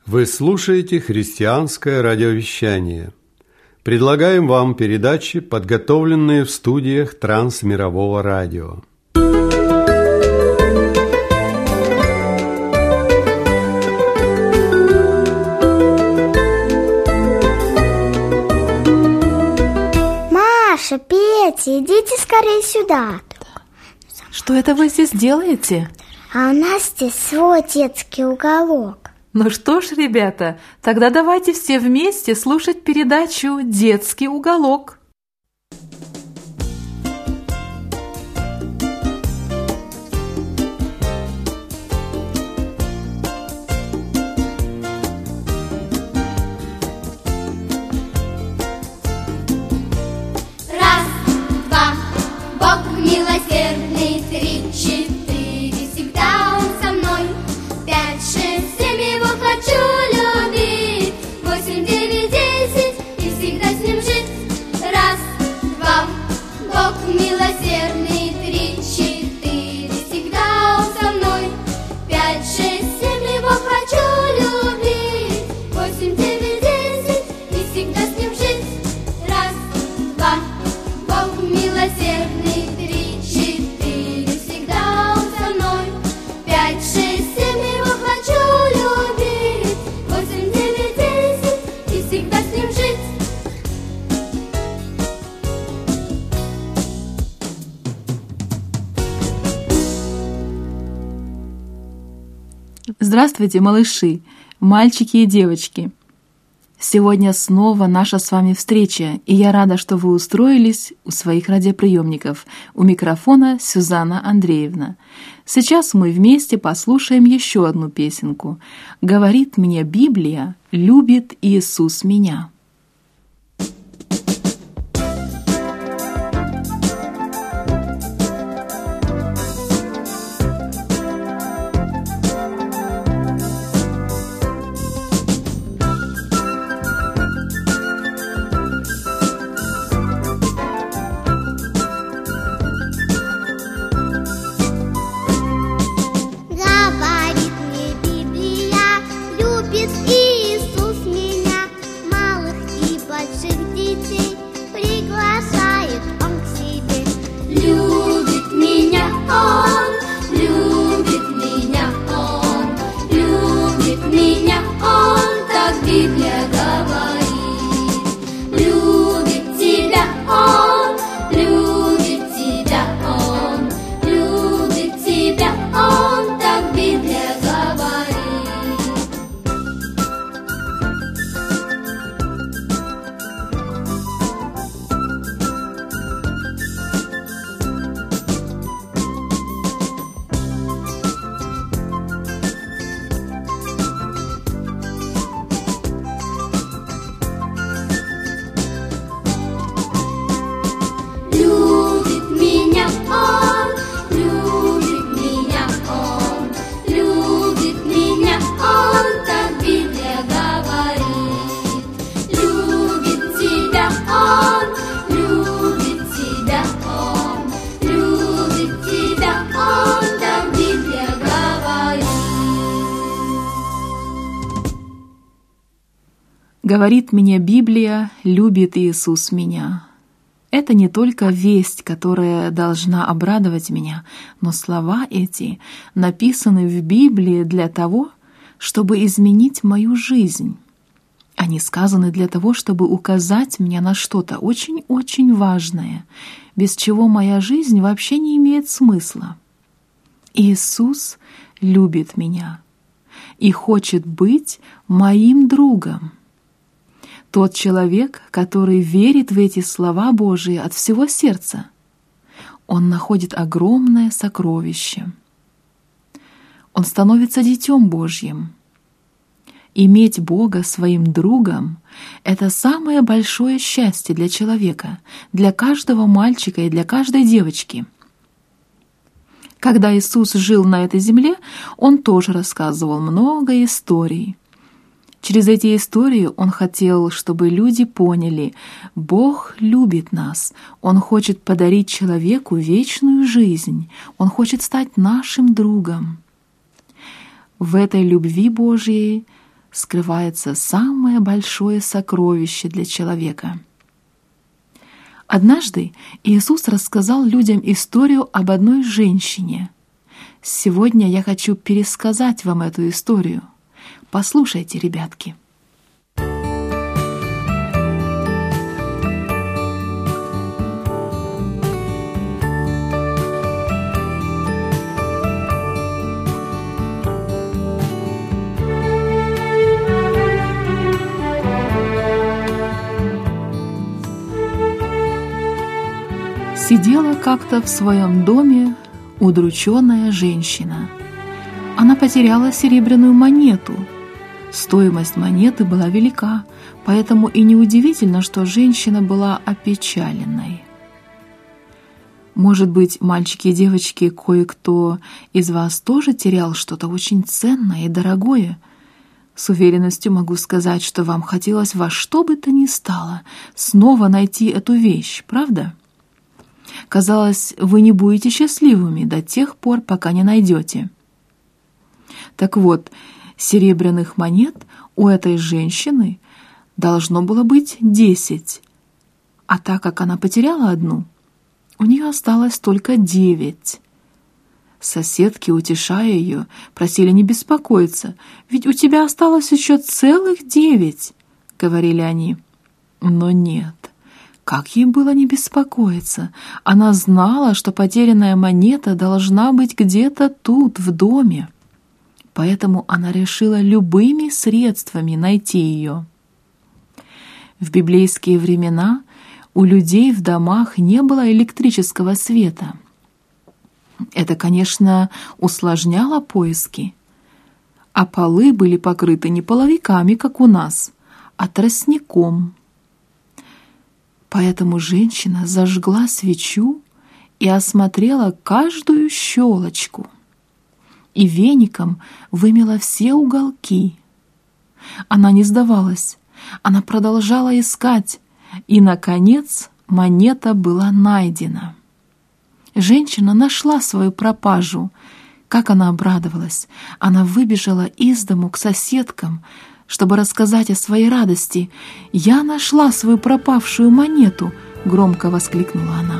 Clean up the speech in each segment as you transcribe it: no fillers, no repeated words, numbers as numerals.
Вы слушаете христианское радиовещание. Предлагаем вам передачи, подготовленные в студиях Трансмирового радио. Маша, Петя, идите скорее сюда. Что это вы здесь делаете? А у нас здесь свой детский уголок. Ну что ж, ребята, тогда давайте все вместе слушать передачу «Детский уголок». Раз, два, Бог милосердный, 3, 4, всегда Он со мной. 5, 6, 7, Его хочу любить. 8, 9, 10, и всегда с Ним жить. Раз, два, Бог милосердный, 3, 4, всегда Он со мной. 5, 6, 7, Его хочу любить. 8, 9, 10, и всегда с Ним жить. Раз, два, Бог милосердный, 3, 4, всегда Он со мной. 5, 6, 7, Его хочу любить. 8, 9, 10, и всегда с Ним жить. Здравствуйте, малыши, мальчики и девочки! Сегодня снова наша с вами встреча, и я рада, что вы устроились у своих радиоприемников. У микрофона Сюзанна Андреевна. Сейчас мы вместе послушаем еще одну песенку. «Говорит мне Библия, любит Иисус меня». Говорит мне Библия, любит Иисус меня. Малых и больших детей приглашает Он к себе. Любит меня Он, любит меня Он, любит меня Он, так Библия говорит. Любит тебя Он, любит тебя Он, любит тебя Он, так Библия говорит. Любит меня Он, любит меня Он, любит меня Он, так Библия говорит. Любит тебя Он, любит тебя Он, любит тебя Он, так Библия говорит. Говорит мне Библия, любит Иисус меня. Это не только весть, которая должна обрадовать меня, но слова эти написаны в Библии для того, чтобы изменить мою жизнь. Они сказаны для того, чтобы указать мне на что-то очень-очень важное, без чего моя жизнь вообще не имеет смысла. Иисус любит меня и хочет быть моим другом. Тот человек, который верит в эти слова Божии от всего сердца, он находит огромное сокровище. Он становится детем Божьим. Иметь Бога своим другом — это самое большое счастье для человека, для каждого мальчика и для каждой девочки. Когда Иисус жил на этой земле, Он тоже рассказывал много историй. Через эти истории Он хотел, чтобы люди поняли: Бог любит нас, Он хочет подарить человеку вечную жизнь, Он хочет стать нашим другом. В этой любви Божьей скрывается самое большое сокровище для человека. Однажды Иисус рассказал людям историю об одной женщине. Сегодня я хочу пересказать вам эту историю. Послушайте, ребятки. Сидела как-то в своем доме удрученная женщина. Она потеряла серебряную монету. Стоимость монеты была велика, поэтому и неудивительно, что женщина была опечаленной. Может быть, мальчики и девочки, кое-кто из вас тоже терял что-то очень ценное и дорогое? С уверенностью могу сказать, что вам хотелось во что бы то ни стало снова найти эту вещь, правда? Казалось, вы не будете счастливыми до тех пор, пока не найдете. Так вот, серебряных монет у этой женщины должно было быть 10, а так как она потеряла одну, у нее осталось только 9. Соседки, утешая ее, просили не беспокоиться, ведь у тебя осталось еще целых 9, говорили они. Но нет. Как ей было не беспокоиться? Она знала, что потерянная монета должна быть где-то тут, в доме. Поэтому она решила любыми средствами найти ее. В библейские времена у людей в домах не было электрического света. Это, конечно, усложняло поиски. А полы были покрыты не половиками, как у нас, а тростником. Поэтому женщина зажгла свечу и осмотрела каждую щелочку. И веником вымела все уголки. Она не сдавалась, она продолжала искать, и, наконец, монета была найдена. Женщина нашла свою пропажу. Как она обрадовалась! Она выбежала из дому к соседкам, чтобы рассказать о своей радости. «Я нашла свою пропавшую монету!» — громко воскликнула она.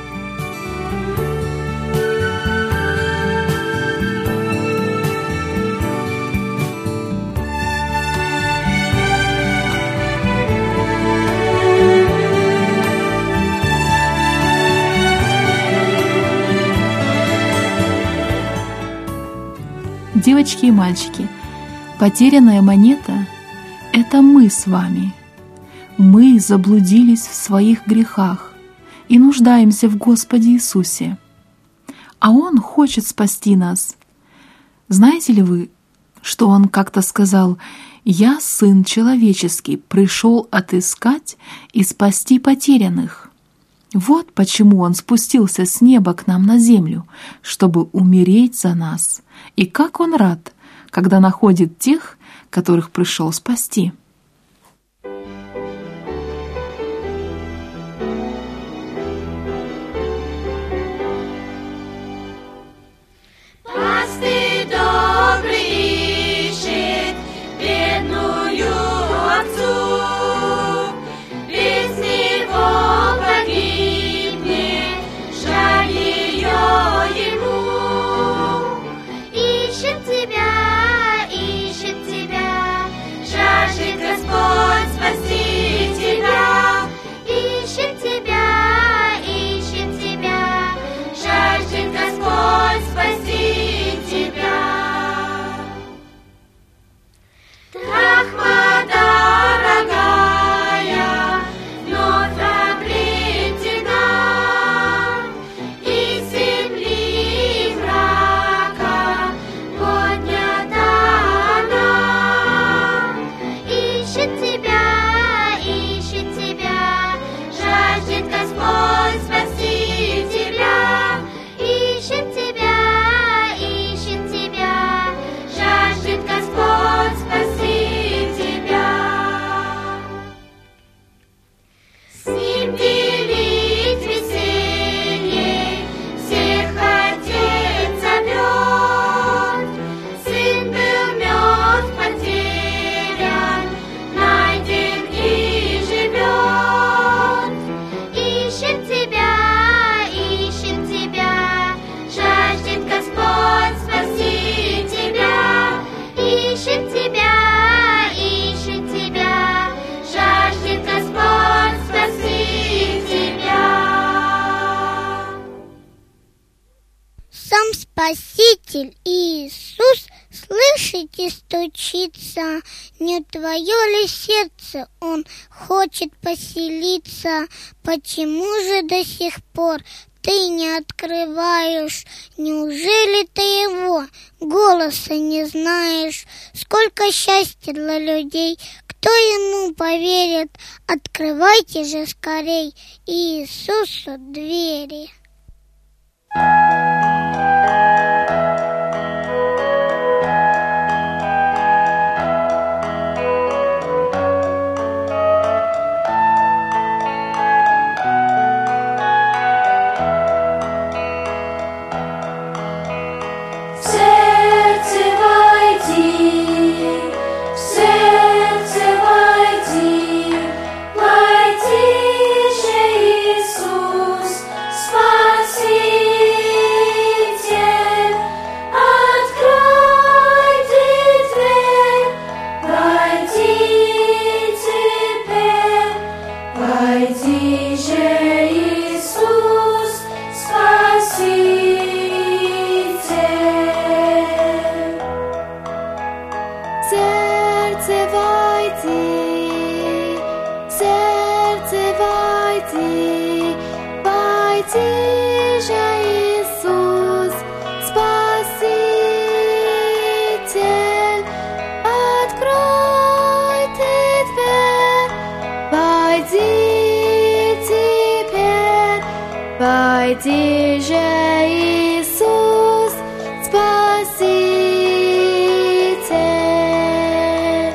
Девочки и мальчики, потерянная монета — это мы с вами. Мы заблудились в своих грехах и нуждаемся в Господе Иисусе. А Он хочет спасти нас. Знаете ли вы, что Он как-то сказал: «Я, Сын Человеческий, пришел отыскать и спасти потерянных». Вот почему Он спустился с неба к нам на землю, чтобы умереть за нас. И как Он рад, когда находит тех, которых пришел спасти. Спасти Спаситель Иисус, слышите, стучится, не твое ли сердце Он хочет поселиться? Почему же до сих пор ты не открываешь? Неужели ты его голоса не знаешь? Сколько счастья для людей, кто ему поверит? Открывайте же скорей Иисусу двери. Войди же, Иисус, Спаситель.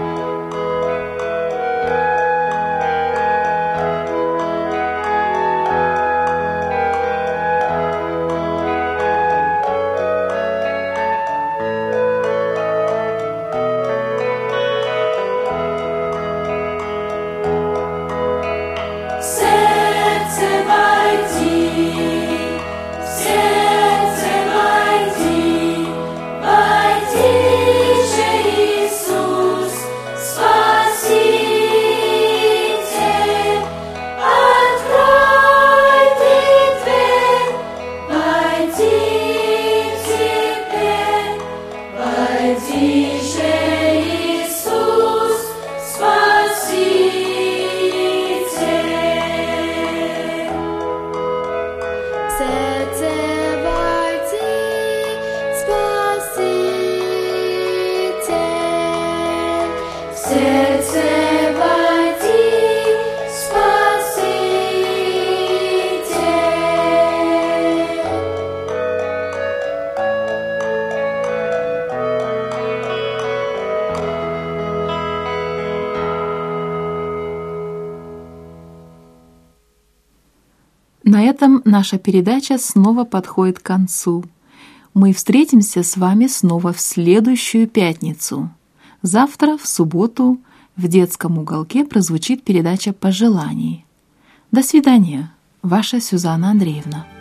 На этом наша передача снова подходит к концу. Мы встретимся с вами снова в следующую пятницу. Завтра, в субботу, в детском уголке прозвучит передача «Пожеланий». До свидания, ваша Сюзанна Андреевна.